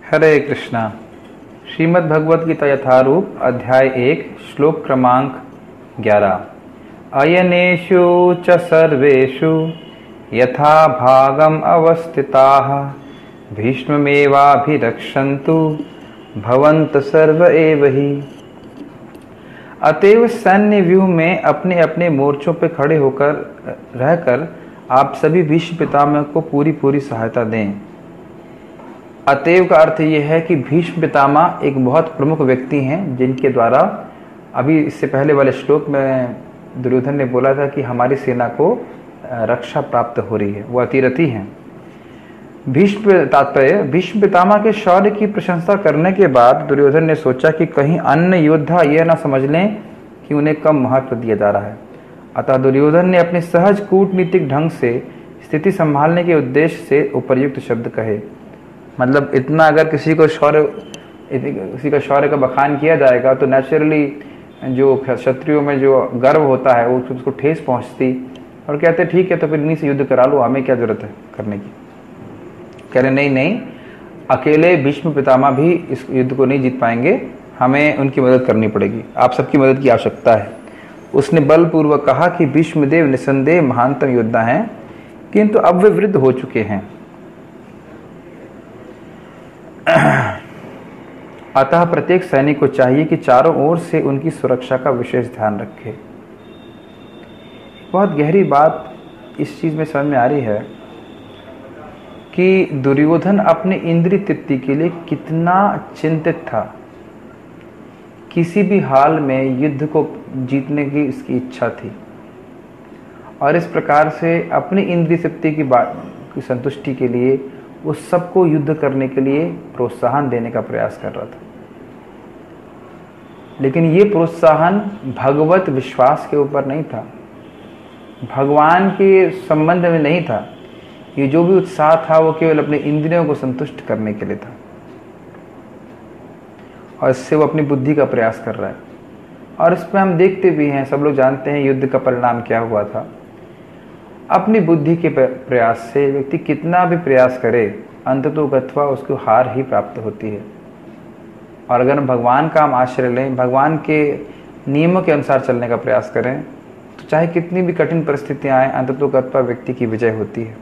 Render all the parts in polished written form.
हरे कृष्णा। श्रीमद् भगवद गीता यथारूप अध्याय 1 श्लोक क्रमांक 11। अयनेषु च सर्वेषु यथा भागम अवस्थिताः भीष्ममेवाभिरक्षन्तु भवन्तः सर्व एव हि। अतएव सैन्य व्यूह में अपने अपने मोर्चों पर खड़े होकर रहकर आप सभी भीष्म पितामह को पूरी सहायता दें। अतएव का अर्थ यह है कि भीष्म पितामह एक बहुत प्रमुख व्यक्ति हैं, जिनके द्वारा अभी इससे पहले वाले श्लोक में दुर्योधन ने बोला था कि हमारी सेना को रक्षा प्राप्त हो रही है, वो अतिरथी हैं। भीष्म पितामह के शौर्य की प्रशंसा करने के बाद दुर्योधन ने सोचा कि कहीं अन्य योद्धा यह न समझ लें कि उन्हें कम महत्व दिया जा रहा है। अतः दुर्योधन ने अपने सहज कूटनीतिक ढंग से स्थिति संभालने के उद्देश्य से उपर्युक्त शब्द कहे। मतलब इतना अगर किसी का शौर्य का बखान किया जाएगा तो नेचुरली जो क्षत्रियों में जो गर्व होता है वो उसको ठेस पहुंचती और कहते ठीक है तो फिर इन्हीं से युद्ध करा लो, हमें क्या जरूरत है करने की। कह रहे नहीं, अकेले भीष्म पितामह भी इस युद्ध को नहीं जीत पाएंगे, हमें उनकी मदद करनी पड़ेगी, आप सबकी मदद की आवश्यकता है। उसने बलपूर्वक कहा कि भीष्मदेव निसंदेह महानतम योद्धा हैं, किंतु अब वे वृद्ध हो चुके हैं। अतः प्रत्येक सैनिक को चाहिए कि चारों ओर से उनकी सुरक्षा का विशेष ध्यान रखे। बहुत गहरी बात इस चीज में समझ में आ रही है कि दुर्योधन अपने इंद्रिय तृप्ति के लिए कितना चिंतित था। किसी भी हाल में युद्ध को जीतने की इसकी इच्छा थी और इस प्रकार से अपनी इंद्रिय तृप्ति की संतुष्टि के लिए उस सबको युद्ध करने के लिए प्रोत्साहन देने का प्रयास कर रहा था। लेकिन ये प्रोत्साहन भगवत विश्वास के ऊपर नहीं था, भगवान के संबंध में नहीं था। ये जो भी उत्साह था वो केवल अपने इंद्रियों को संतुष्ट करने के लिए था और इससे वो अपनी बुद्धि का प्रयास कर रहा है। और इसमें हम देखते भी हैं, सब लोग जानते हैं युद्ध का परिणाम क्या हुआ था। अपनी बुद्धि के प्रयास से व्यक्ति कितना भी प्रयास करे अंततोगत्वा उसको हार ही प्राप्त होती है। और अगर भगवान का हम आश्रय लें, भगवान के नियमों के अनुसार चलने का प्रयास करें तो चाहे कितनी भी कठिन परिस्थितियां आए अंततोगत्वा व्यक्ति की विजय होती है।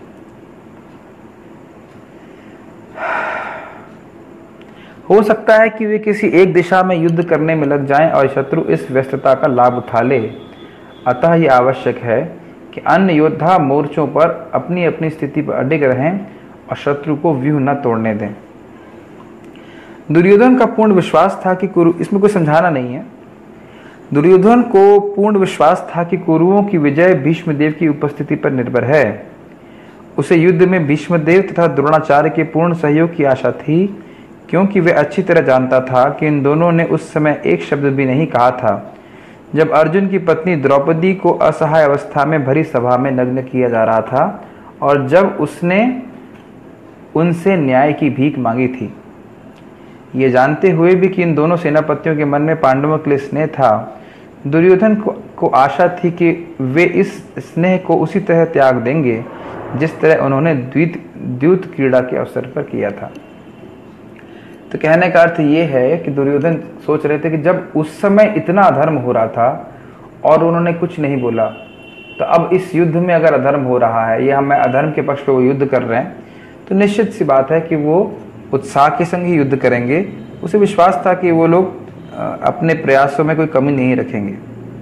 हो सकता है कि वे किसी एक दिशा में युद्ध करने में लग जाएं और शत्रु इस व्यस्तता का लाभ उठा ले। अतः यह आवश्यक है कि अन्य योद्धा मोर्चों पर अपनी अपनी स्थिति पर अडिग रहें और शत्रु को व्यूह न तोड़ने दें। दुर्योधन का पूर्ण विश्वास था कि इसमें कोई समझाना नहीं है। दुर्योधन को पूर्ण विश्वास था कि कौरवों की विजय भीष्मदेव की उपस्थिति पर निर्भर है। उसे युद्ध में भीष्मदेव तथा द्रोणाचार्य के पूर्ण सहयोग की आशा थी, क्योंकि वह अच्छी तरह जानता था कि इन दोनों ने उस समय एक शब्द भी नहीं कहा था जब अर्जुन की पत्नी द्रौपदी को असहाय अवस्था में भरी सभा में नग्न किया जा रहा था और जब उसने उनसे न्याय की भीख मांगी थी। ये जानते हुए भी कि इन दोनों सेनापतियों के मन में पांडवों के लिए स्नेह था, दुर्योधन को आशा थी कि वे इस स्नेह को उसी तरह त्याग देंगे जिस तरह उन्होंने द्यूत क्रीड़ा के अवसर पर किया था। तो कहने का अर्थ ये है कि दुर्योधन सोच रहे थे कि जब उस समय इतना अधर्म हो रहा था और उन्होंने कुछ नहीं बोला, तो अब इस युद्ध में अगर अधर्म हो रहा है या हम अधर्म के पक्ष पे वो युद्ध कर रहे हैं तो निश्चित सी बात है कि वो उत्साह के संग ही युद्ध करेंगे। उसे विश्वास था कि वो लोग अपने प्रयासों में कोई कमी नहीं रखेंगे।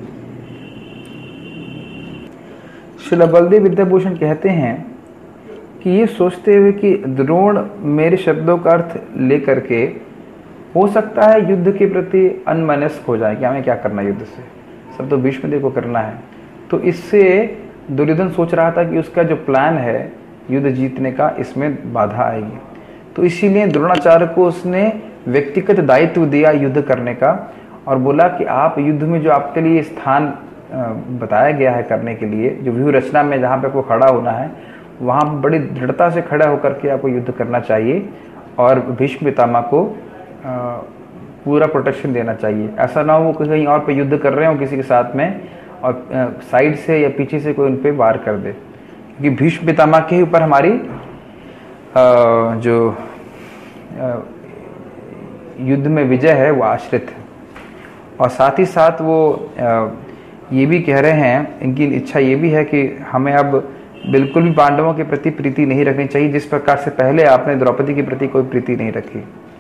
श्रील बलदेव विद्याभूषण कहते हैं कि ये सोचते हुए कि द्रोण मेरे शब्दों का अर्थ लेकर के हो सकता है युद्ध के प्रति अनमनस्क हो जाए कि हमें क्या करना युद्ध से, सब तो भीष्मदेव को करना है। तो इससे दुर्योधन सोच रहा था कि उसका जो प्लान है युद्ध जीतने का, इसमें बाधा आएगी। तो इसीलिए द्रोणाचार्य को उसने व्यक्तिगत दायित्व दिया युद्ध करने का और बोला कि आप युद्ध में जो आपके लिए स्थान बताया गया है करने के लिए, जो व्यूह रचना में जहाँ पे आपको खड़ा होना है, वहाँ बड़ी दृढ़ता से खड़ा होकर के आपको युद्ध करना चाहिए और भीष्म पितामह को पूरा प्रोटेक्शन देना चाहिए। ऐसा ना हो वो कहीं और पे युद्ध कर रहे हो किसी के साथ में और साइड से या पीछे से कोई उन पे वार कर दे, क्योंकि भीष्म पितामह के ऊपर हमारी जो युद्ध में विजय है वो आश्रित है। और साथ ही साथ वो ये भी कह रहे हैं, इनकी इच्छा ये भी है कि हमें अब बिल्कुल भी पांडवों के प्रति प्रीति नहीं रखनी चाहिए, जिस प्रकार से पहले आपने द्रौपदी के प्रति कोई प्रीति नहीं रखी।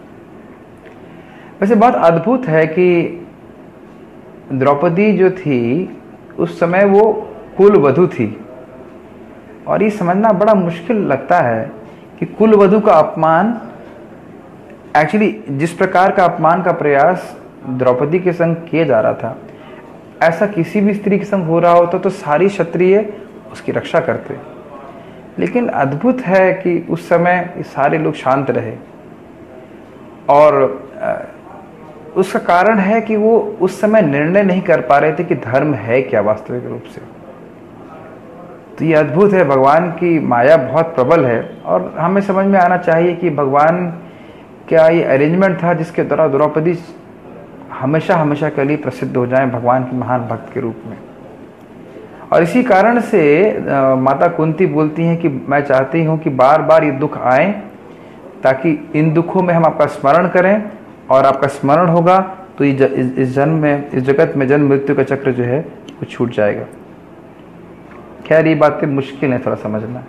वैसे बहुत अद्भुत है कि द्रौपदी जो थी उस समय वो कुल वधू थी, और ये समझना बड़ा मुश्किल लगता है कि कुल वधू का अपमान, एक्चुअली जिस प्रकार का अपमान का प्रयास द्रौपदी के संग किया जा रहा था, ऐसा किसी भी स्त्री के संग हो रहा होता तो सारी क्षत्रिय उसकी रक्षा करते। लेकिन अद्भुत है कि उस समय सारे लोग शांत रहे, और उसका कारण है कि वो उस समय निर्णय नहीं कर पा रहे थे कि धर्म है क्या वास्तविक रूप से। तो ये अद्भुत है, भगवान की माया बहुत प्रबल है, और हमें समझ में आना चाहिए कि भगवान क्या ये अरेंजमेंट था जिसके द्वारा द्रौपदी हमेशा हमेशा के लिए प्रसिद्ध हो जाए भगवान की महान भक्त के रूप में। और इसी कारण से माता कुंती बोलती हैं कि मैं चाहती हूँ कि बार बार ये दुख आए, ताकि इन दुखों में हम आपका स्मरण करें, और आपका स्मरण होगा तो इस जन्म में, इस जगत में जन्म मृत्यु का चक्र जो है वो छूट जाएगा। खैर ये बातें मुश्किल है थोड़ा समझना।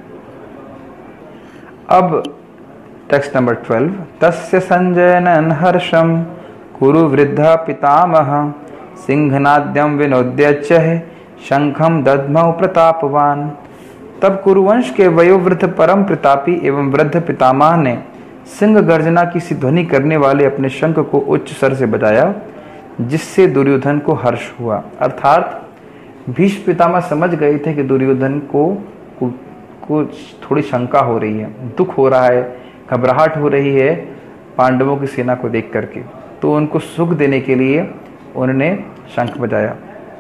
अब टेक्स्ट नंबर 12, तस्य संजयनन हर्षम कुरु वृद्धा पितामह सिंहनाद्यम विनोद्य शंखम दद्मौ प्रतापवान। तब कुरुवंश के वयोवृद्ध परम प्रतापी एवं वृद्ध पितामह ने सिंह गर्जना की सी ध्वनि करने वाले अपने शंख को उच्च स्वर से बजाया, जिससे दुर्योधन को हर्ष हुआ। अर्थात भीष्म पितामह समझ गए थे कि दुर्योधन को थोड़ी शंका हो रही है, दुख हो रहा है, घबराहट हो रही है पांडवों की सेना को देख करके, तो उनको सुख देने के लिए उन्होंने शंख बजाया।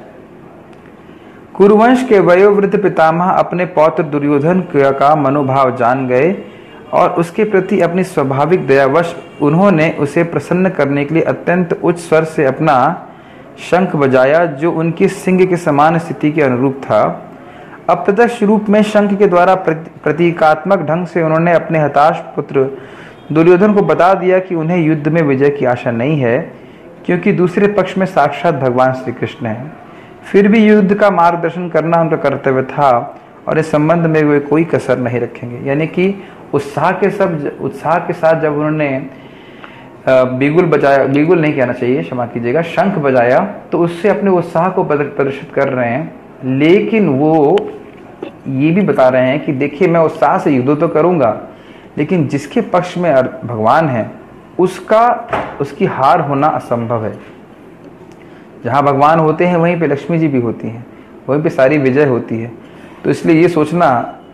कुरुवंश के वयोवृद्ध पितामह अपने पौत्र दुर्योधन का मनोभाव जान गए, और उसके प्रति अपनी स्वाभाविक दयावश उन्होंने उसे प्रसन्न करने के लिए अत्यंत उच्च स्वर से अपना शंख बजाया, जो उनकी सिंह के समान स्थिति के अनुरूप था। अप्रत्यक्ष रूप में शंख के द्वारा प्रतीकात्मक ढंग से उन्होंने अपने हताश पुत्र दुर्योधन को बता दिया कि उन्हें युद्ध में विजय की आशा नहीं है, क्योंकि दूसरे पक्ष में साक्षात भगवान श्री कृष्ण हैं। फिर भी युद्ध का मार्गदर्शन करना उनका कर्तव्य था, और इस संबंध में वे कोई कसर नहीं रखेंगे। यानी कि उत्साह के साथ जब उन्होंने बिगुल बजाया, बिगुल नहीं कहना चाहिए, क्षमा कीजिएगा, शंख बजाया, तो उससे अपने उत्साह को प्रदर्शित कर रहे हैं। लेकिन वो ये भी बता रहे हैं कि देखिए मैं उत्साह से युद्ध तो करूंगा, लेकिन जिसके पक्ष में भगवान है उसकी हार होना असंभव है। जहाँ भगवान होते हैं वहीं पे लक्ष्मी जी भी होती हैं, वहीं पे सारी विजय होती है। तो इसलिए ये सोचना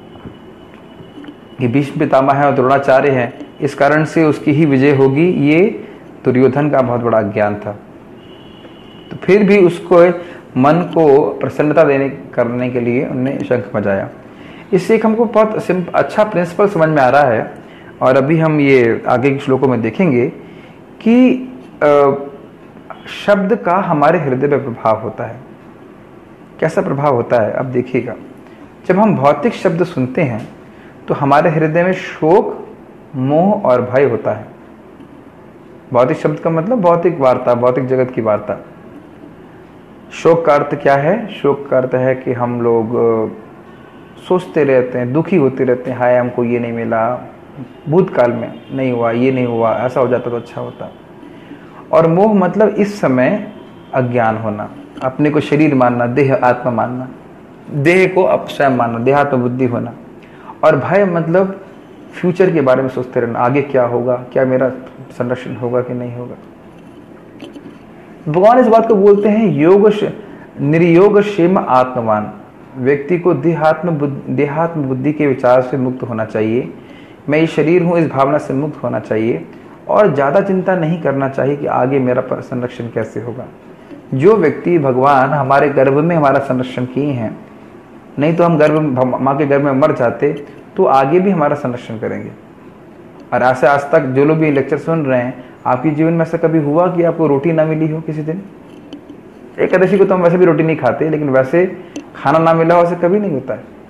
कि भीष्म पितामह है और द्रोणाचार्य हैं, इस कारण से उसकी ही विजय होगी, ये दुर्योधन का बहुत बड़ा ज्ञान था। तो फिर भी उसको मन को प्रसन्नता करने के लिए उन्होंने शंख बजाया। इससे एक हमको बहुत अच्छा प्रिंसिपल समझ में आ रहा है, और अभी हम ये आगे के श्लोकों में देखेंगे कि शब्द का हमारे हृदय पर प्रभाव होता है। कैसा प्रभाव होता है अब देखिएगा। जब हम भौतिक शब्द सुनते हैं तो हमारे हृदय में शोक, मोह और भय होता है। भौतिक शब्द का मतलब भौतिक वार्ता, भौतिक जगत की वार्ता। शोक का अर्थ क्या है? शोक का अर्थ है कि हम लोग सोचते रहते हैं, दुखी होते रहते हैं, हाय हमको ये नहीं मिला, भूतकाल में नहीं हुआ, ये नहीं हुआ, ऐसा हो जाता तो अच्छा होता। और मोह मतलब इस समय अज्ञान होना, अपने को शरीर मानना, देह आत्मा मानना, देह को स्वयं मानना, देहात्म बुद्धि होना। और भय मतलब फ्यूचर के बारे में सोचते रहना, आगे क्या होगा, क्या मेरा संरक्षण होगा कि नहीं होगा। भगवान इस बात को बोलते हैं योग निर्योग क्षेम आत्मवान। व्यक्ति को देहात्म बुद्धि के विचार से मुक्त होना चाहिए। मैं ये शरीर हूँ इस भावना से मुक्त होना चाहिए, और ज़्यादा चिंता नहीं करना चाहिए कि आगे मेरा संरक्षण कैसे होगा। जो व्यक्ति भगवान हमारे गर्भ में हमारा संरक्षण किए हैं, नहीं तो हम माँ के गर्भ में मर जाते, तो आगे भी हमारा संरक्षण करेंगे। और ऐसे आज तक जो लोग भी लेक्चर सुन रहे हैं, आपके जीवन में ऐसा कभी हुआ कि आपको रोटी ना मिली हो किसी दिन? एकादशी को तो हम वैसे भी रोटी नहीं खाते, लेकिन वैसे खाना ना मिला हो ऐसा कभी नहीं होता है।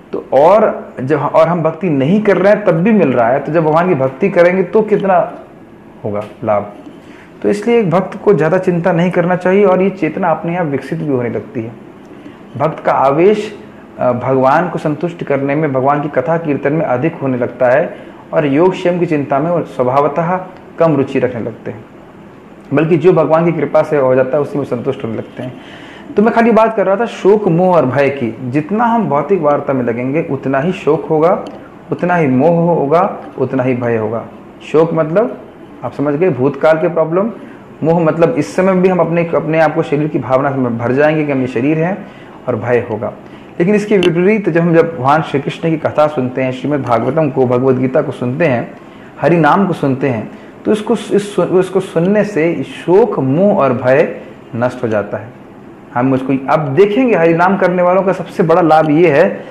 तो और हम भक्ति नहीं कर रहे हैं तब भी मिल रहा है, तो जब भगवान की भक्ति करेंगे तो कितना होगा लाभ। तो इसलिए एक भक्त को ज़्यादा चिंता नहीं करना चाहिए, और ये चेतना अपने आप विकसित भी होने लगती है। भक्त का आवेश भगवान को संतुष्ट करने में, भगवान की कथा कीर्तन में अधिक होने लगता है, और योग क्षेम की चिंता में वो स्वभावतः कम रुचि रखने लगते हैं। बल्कि जो भगवान की कृपा से हो जाता है उसी में संतुष्ट होने लगते हैं। तो मैं खाली बात कर रहा था शोक, मोह और भय की। जितना हम भौतिक वार्ता में लगेंगे उतना ही शोक होगा, उतना ही मोह होगा, उतना ही भय होगा। शोक मतलब आप समझ गए, भूतकाल के प्रॉब्लम। मोह मतलब इस समय भी हम अपने आप को शरीर की भावना में भर जाएंगे कि हम ये शरीर है, और भय होगा। लेकिन इसके विपरीत जब भगवान श्री कृष्ण की कथा सुनते हैं, श्रीमद् भागवतम को, भगवद गीता को सुनते हैं, हरि नाम को सुनते हैं, तो इसको सुनने से शोक, मोह और भय नष्ट हो जाता है। हम उसको अब देखेंगे, हरि नाम करने वालों का सबसे बड़ा लाभ ये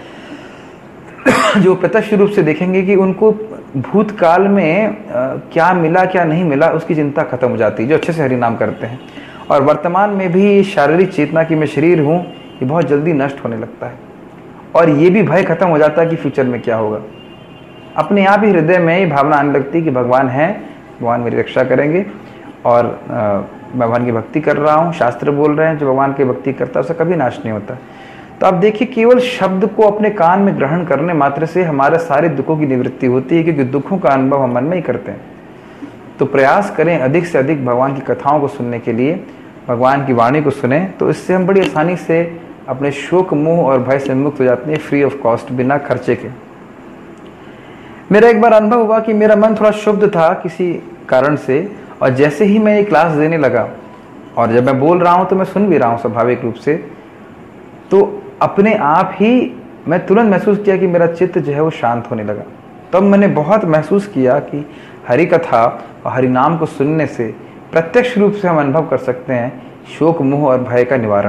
है जो प्रत्यक्ष रूप से देखेंगे कि उनको भूतकाल में क्या मिला क्या नहीं मिला उसकी चिंता खत्म हो जाती है, जो अच्छे से हरि नाम करते हैं। और वर्तमान में भी शारीरिक चेतना की मैं शरीर हूँ, ये बहुत जल्दी नष्ट होने लगता है। और ये भी भय खत्म हो जाता है कि फ्यूचर में क्या होगा। अपने आप ही हृदय में ये भावना आने लगती है कि भगवान है, भगवान मेरी रक्षा करेंगे, और मैं भगवान की भक्ति कर रहा हूँ। शास्त्र बोल रहे हैं जो भगवान की भक्ति करता है उसका कभी नाश नहीं होता। तो आप देखिए, केवल शब्द को अपने कान में ग्रहण करने मात्र से हमारे सारे दुखों की निवृत्ति होती है, क्योंकि दुखों का अनुभव हम मन में ही करते हैं। तो प्रयास करें अधिक से अधिक भगवान की कथाओं को सुनने के लिए, भगवान की वाणी को सुने, तो इससे हम बड़ी आसानी से अपने शोक, मोह और भय से मुक्त हो जाते हैं, फ्री ऑफ कॉस्ट, बिना खर्चे के। मेरा एक बार अनुभव हुआ कि मेरा मन थोड़ा शुद्ध था किसी कारण से, और जैसे ही मैं ये क्लास देने लगा, और जब मैं बोल रहा हूँ तो मैं सुन भी रहा हूँ स्वाभाविक रूप से, तो अपने आप ही मैं तुरंत महसूस किया कि मेरा चित्त जो है वो शांत होने लगा। तब मैंने बहुत महसूस किया कि हरि कथा और हरि नाम को सुनने से प्रत्यक्ष रूप से हम अनुभव कर सकते हैं शोक, मोह और भय का निवारण।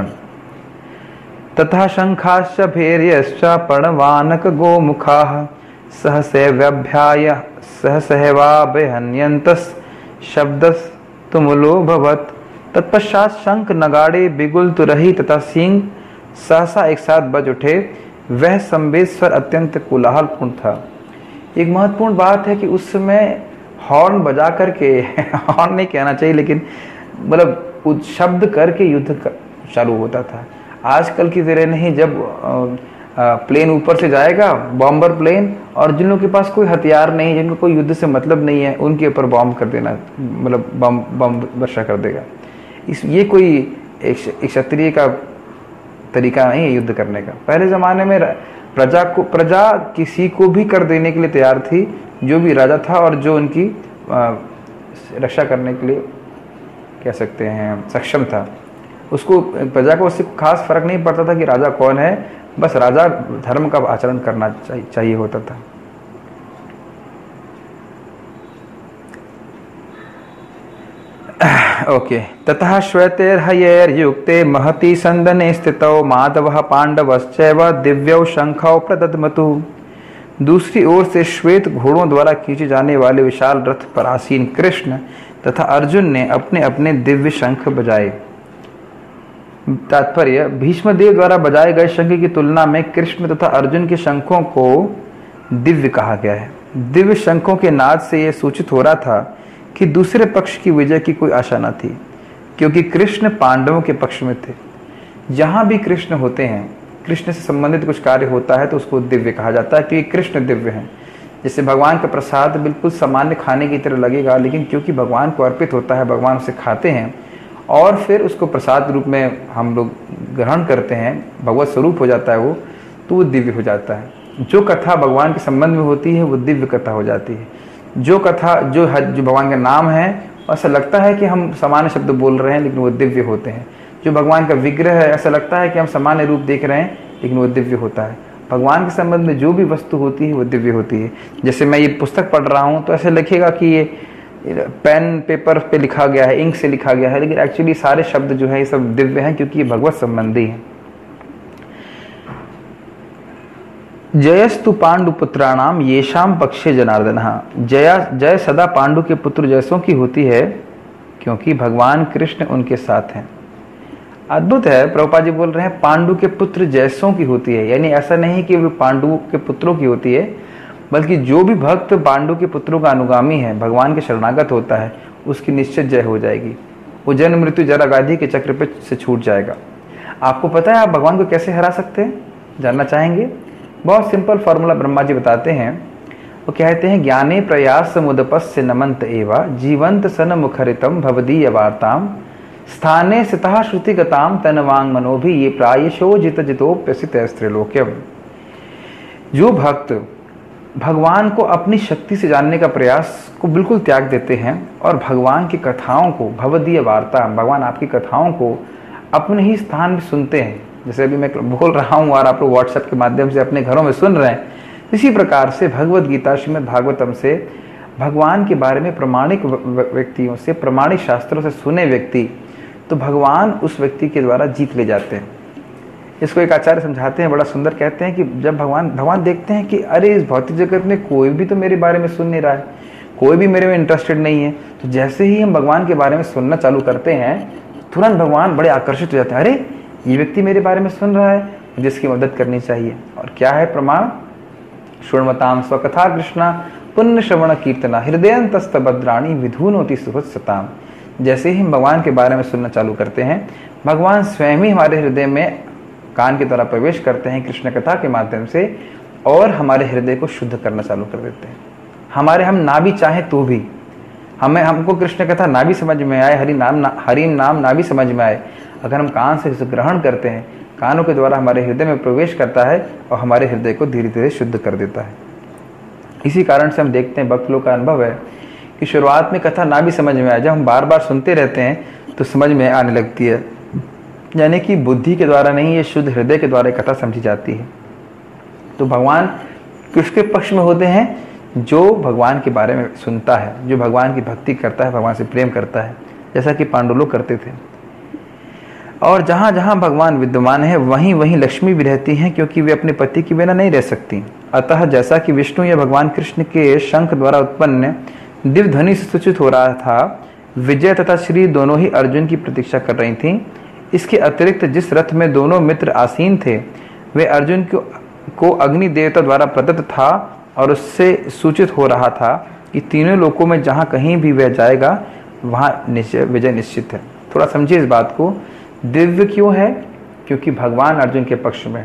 तथा शंखाश्च भैर्यश्च प्रणवानक गोमुखाः सहसैव्यभ्याय सहसैवाभयहन्यन्तस् शब्दस् तुमुलो भवत्। तत्पश्चात शंख, नगाड़े, बिगुल, तुरही तथा सींग सहसा एक साथ बज उठे। वह संवेद अत्यंत कोलाहलपूर्ण था। एक महत्वपूर्ण बात है कि उस समय हॉर्न बजा करके हॉर्न नहीं कहना चाहिए, लेकिन मतलब शब्द करके युद्ध चालू होता था। आजकल की तरह नहीं, जब प्लेन ऊपर से जाएगा, बॉम्बर प्लेन, और जिन लोगों के पास कोई हथियार नहीं, जिनको कोई युद्ध से मतलब नहीं है, उनके ऊपर बॉम्ब कर देना, मतलब बम वर्षा कर देगा। ये कोई एक क्षत्रिय का तरीका नहीं है युद्ध करने का। पहले जमाने में प्रजा किसी को भी कर देने के लिए तैयार थी, जो भी राजा था और जो उनकी रक्षा करने के लिए कह सकते हैं सक्षम था। उसको, प्रजा को उससे खास फर्क नहीं पड़ता था कि राजा कौन है, बस राजा धर्म का आचरण करना चाहिए होता था। ओके। ततः श्वेतैर्हयैर्युक्ते महती संदने स्थितौ माधवः पांडवश्चैव दिव्यौ शंखौ प्रदद्मतु। दूसरी ओर से श्वेत घोड़ों द्वारा खींचे जाने वाले विशाल रथ पर आसीन कृष्ण तथा अर्जुन ने अपने अपने दिव्य शंख बजाए। तात्पर्य, भीष्मदेव द्वारा बजाए गए शंख की तुलना में कृष्ण तथा अर्जुन के शंखों को दिव्य कहा गया है। दिव्य शंखों के नाद से यह सूचित हो रहा था कि दूसरे पक्ष की विजय की कोई आशा न थी, क्योंकि कृष्ण पांडवों के पक्ष में थे। जहां भी कृष्ण होते हैं, कृष्ण से संबंधित कुछ कार्य होता है तो उसको दिव्य कहा जाता है, क्योंकि कृष्ण दिव्य हैं। जैसे भगवान का प्रसाद बिल्कुल सामान्य खाने की तरह लगेगा, लेकिन क्योंकि भगवान को अर्पित होता है, भगवान उसे खाते हैं और फिर उसको प्रसाद रूप में हम लोग ग्रहण करते हैं, भगवत स्वरूप हो जाता है वो, तो वो दिव्य हो जाता है। जो कथा भगवान के संबंध में होती है वो दिव्य कथा हो जाती है। जो कथा जो भगवान का नाम है, ऐसा लगता है कि हम सामान्य शब्द बोल रहे हैं, लेकिन वो दिव्य होते हैं। जो भगवान का विग्रह है, ऐसा लगता है कि हम सामान्य रूप देख रहे हैं, लेकिन वो दिव्य होता है। भगवान के संबंध में जो भी वस्तु होती है वो दिव्य होती है। जैसे मैं ये पुस्तक पढ़ रहा हूँ तो ऐसे लिखेगा कि ये पेन पेपर पे लिखा गया है, इंक से लिखा गया है, लेकिन एक्चुअली सारे शब्द जो है ये सब दिव्य हैं, क्योंकि ये भगवत संबंधी हैं। जयस्तु पांडु पुत्राणाम येषाम पक्षे जनार्दन। जय सदा पांडु के पुत्र जैसों की होती है, क्योंकि भगवान कृष्ण उनके साथ हैं। अद्भुत है। प्रभुपाद जी बोल रहे हैं पांडु के पुत्र जैसों की होती है, यानी ऐसा नहीं कि वो पांडु के पुत्रों की होती है, बल्कि जो भी भक्त पांडु के पुत्रों का अनुगामी है, भगवान के शरणागत होता है, उसकी निश्चित जय हो जाएगी। वो जन्म मृत्यु जरा व्याधि के चक्र पे से छूट जाएगा। आपको पता है आप भगवान को कैसे हरा सकते हैं? जानना चाहेंगे? बहुत सिंपल फॉर्मूला ब्रह्मा जी बताते हैं। वो कहते हैं ज्ञाने प्रयास मुदपस्य नमंत एवा जीवंत सन मुखरितम भवदीय वार्ताम स्थाने सितः श्रुतिगताम तनवांग मनोभि ये प्रायशो जित जितोप्यसित स्त्रीलोक्यम। जो भक्त भगवान को अपनी शक्ति से जानने का प्रयास को बिल्कुल त्याग देते हैं और भगवान की कथाओं को, भवदीय वार्ता, भगवान आपकी कथाओं को अपने ही स्थान में सुनते हैं, जैसे अभी मैं बोल रहा हूँ और आप लोग व्हाट्सएप के माध्यम से अपने घरों में सुन रहे हैं, इसी प्रकार से भगवद गीता श्रीमद् भागवतम से भगवान के बारे में प्रमाणिक व्यक्तियों से, प्रमाणिक शास्त्रों से सुने व्यक्ति, तो भगवान उस व्यक्ति के द्वारा जीत ले जाते हैं। इसको एक आचार्य समझाते हैं, बड़ा सुंदर कहते हैं कि जब भगवान देखते हैं कि अरे इस भौतिक जगत में कोई भी तो मेरे बारे में सुन नहीं रहा है, कोई भी मेरे में इंटरेस्टेड नहीं है, तो जैसे ही हम भगवान के बारे में सुनना चालू करते हैं, तुरंत भगवान बड़े आकर्षित हो जाते हैं। अरे ये व्यक्ति मेरे बारे में सुन रहा है, जिसकी मदद करनी चाहिए। और क्या है प्रमाण? शृण्वताम स्वकथा कृष्णा पुण्य श्रवण कीर्तना हृदयंतस्तभद्राणी विधूनोति सुहृत्सताम। जैसे ही हम भगवान के बारे में सुनना चालू करते हैं, भगवान स्वयं ही हमारे हृदय में कान के द्वारा प्रवेश करते हैं कृष्ण कथा के माध्यम से और हमारे हृदय को शुद्ध करना चालू कर देते हैं। हम ना भी चाहें तो भी, हमको कृष्ण कथा ना भी समझ में आए, हरि नाम ना भी समझ में आए, अगर हम कान से ग्रहण करते हैं, कानों के द्वारा हमारे हृदय में प्रवेश करता है और हमारे हृदय को धीरे धीरे शुद्ध कर देता है। इसी कारण से हम देखते हैं, भक्त लोग का अनुभव है कि शुरुआत में कथा ना भी समझ में आए, जब हम बार बार सुनते रहते हैं तो समझ में आने लगती है। यानी कि बुद्धि के द्वारा नहीं, ये शुद्ध हृदय के द्वारा कथा समझी जाती है। तो भगवान किसके पक्ष में होते हैं? जो भगवान के बारे में सुनता है, जो भगवान की भक्ति करता है, भगवान से प्रेम करता है, जैसा कि पांडु लोग करते थे। और जहाँ जहाँ भगवान विद्यमान है वहीं वहीं लक्ष्मी भी रहती हैं, क्योंकि वे अपने पति के बिना नहीं रह सकती। अतः जैसा कि विष्णु या भगवान कृष्ण के शंख द्वारा उत्पन्न दिव्य ध्वनि से सूचित हो रहा था, विजय तथा श्री दोनों ही अर्जुन की प्रतीक्षा कर रही थीं। इसके अतिरिक्त जिस रथ में दोनों मित्र आसीन थे, वे अर्जुन को अग्नि देवता द्वारा प्रदत्त था और उससे सूचित हो रहा था कि तीनों लोकों में जहाँ कहीं भी वह जाएगा वहाँ विजय निश्चित है। थोड़ा समझिए इस बात को। दिव्य क्यों है? क्योंकि भगवान अर्जुन के पक्ष में,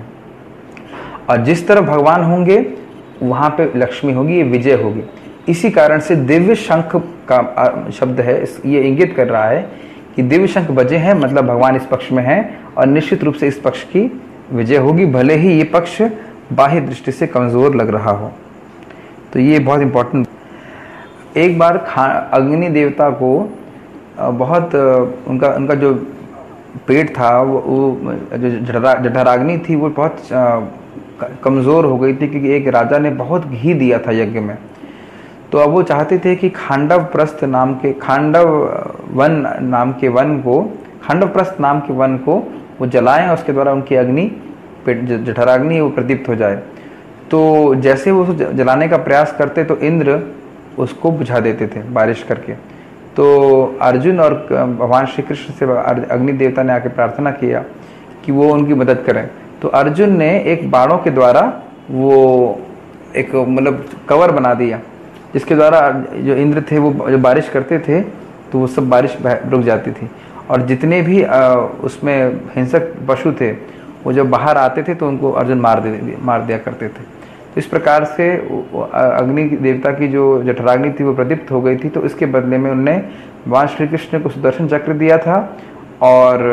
और जिस तरफ भगवान होंगे वहाँ पे लक्ष्मी होगी, ये विजय होगी। इसी कारण से दिव्य शंख का शब्द है, ये इंगित कर रहा है कि दिव्य शंख बजे हैं, मतलब भगवान इस पक्ष में है और निश्चित रूप से इस पक्ष की विजय होगी, भले ही ये पक्ष बाह्य दृष्टि से कमजोर लग रहा हो। तो ये बहुत इंपॉर्टेंट। एक बार अग्नि देवता को बहुत उनका जो पेट था, वो जो जठराग्नि थी, वो बहुत कमज़ोर हो गई थी, क्योंकि एक राजा ने बहुत घी दिया था यज्ञ में। तो अब वो चाहते थे कि खांडव प्रस्थ नाम के वन को वो जलाएं और उसके द्वारा उनकी अग्नि, जठराग्नि, वो प्रदीप्त हो जाए। तो जैसे वो जलाने का प्रयास करते तो इंद्र उसको बुझा देते थे बारिश करके। तो अर्जुन और भगवान श्री कृष्ण से अग्नि देवता ने आके प्रार्थना किया कि वो उनकी मदद करें। तो अर्जुन ने एक बाणों के द्वारा वो एक मतलब कवर बना दिया, जिसके द्वारा जो इंद्र थे वो जो बारिश करते थे तो वो सब बारिश रुक जाती थी, और जितने भी उसमें हिंसक पशु थे वो जब बाहर आते थे तो उनको अर्जुन मार दिया करते थे। तो इस प्रकार से अग्नि देवता की जो जठराग्नि थी वो प्रदीप्त हो गई थी। तो इसके बदले में उनने भगवान श्री कृष्ण को सुदर्शन चक्र दिया था, और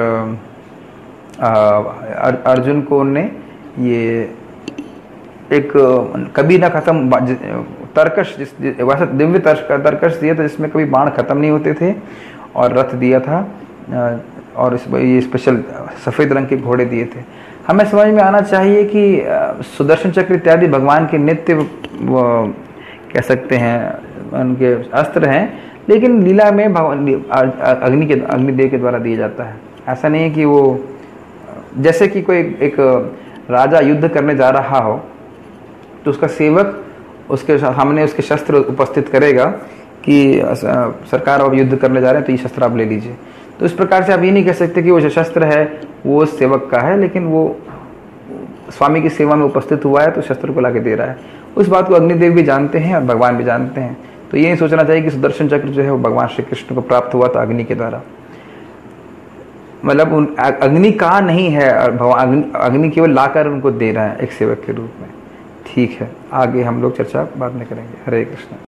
अर्जुन को उनने ये एक कभी ना खत्म तरकश, वैसा दिव्य तरकश दिया था जिसमें कभी बाण खत्म नहीं होते थे, और रथ दिया था, और ये स्पेशल सफ़ेद रंग के घोड़े दिए थे। हमें समझ में आना चाहिए कि सुदर्शन चक्र इत्यादि भगवान के नित्य कह सकते हैं उनके अस्त्र हैं, लेकिन लीला में अग्निदेव के द्वारा दिया जाता है। ऐसा नहीं है कि वो जैसे कि कोई एक राजा युद्ध करने जा रहा हो तो उसका सेवक उसके सामने उसके शस्त्र उपस्थित करेगा कि सरकार अब युद्ध करने जा रहे हैं तो ये शस्त्र आप ले लीजिए। तो इस प्रकार से आप ये नहीं कह सकते कि वो जो शस्त्र है वो सेवक का है, लेकिन वो स्वामी की सेवा में उपस्थित हुआ है तो शस्त्र को लाके दे रहा है। उस बात को अग्निदेव भी जानते हैं और भगवान भी जानते हैं। तो ये नहीं सोचना चाहिए कि सुदर्शन चक्र जो है वो भगवान श्री कृष्ण को प्राप्त हुआ था अग्नि के द्वारा, मतलब उन अग्नि का नहीं है, और भगवान अग्नि केवल लाकर उनको दे रहा है एक सेवक के रूप में। ठीक है, आगे हम लोग चर्चा बाद में करेंगे। हरे कृष्ण।